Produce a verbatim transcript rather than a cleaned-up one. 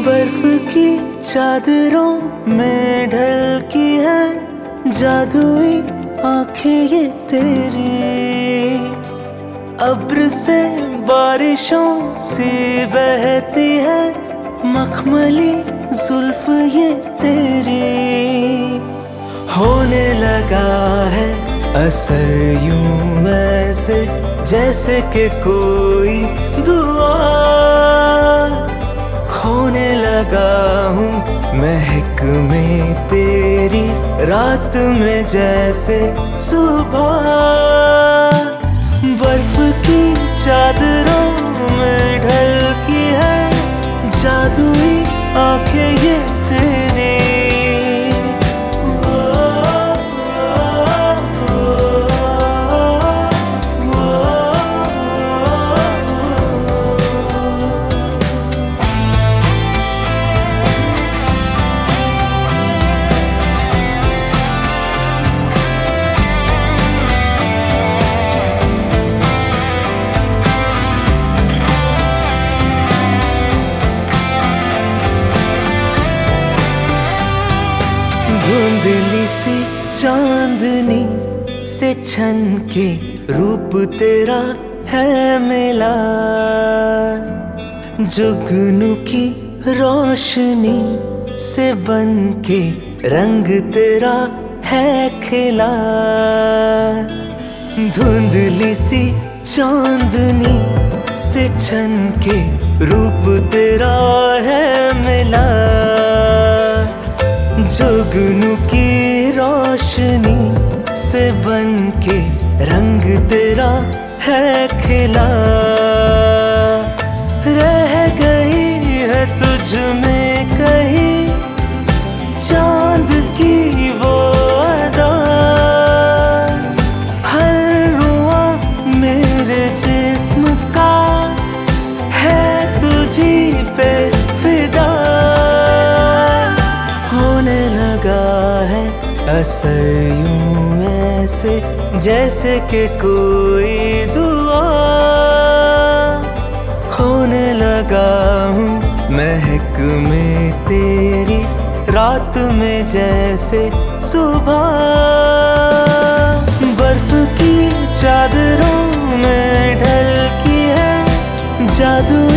बर्फ की चादरों में ढल की है जादुई आंखें ये तेरी। अब्र से बारिशों सी बहती है मखमली जुल्फ ये तेरी। होने लगा है असर यूं ऐसे जैसे कि कोई दुआ। खोने लगा हूँ महक में तेरी रात में जैसे सुबह। बर्फ की चादरों में ढल की है जादुई आंखें ये तेरी। धुंधली सी चांदनी से छन के रूप तेरा है मिला। जुगनू की रोशनी से बन के रंग तेरा है खिला। धुंधली सी चांदनी से छन के रूप तेरा है मिला। जुगनू की रोशनी से बन के रंग तेरा है खिला। रह गई है तुझ में कहीं चांद की वो अदा। हर रुआ मेरे जिस्म का है तुझी पे फिदा। होने लगा है असर यूं ऐसे जैसे कि कोई दुआ। खोने लगा हूँ महक में तेरी रात में जैसे सुबह। बर्फ की चादरों में ढल की है जादू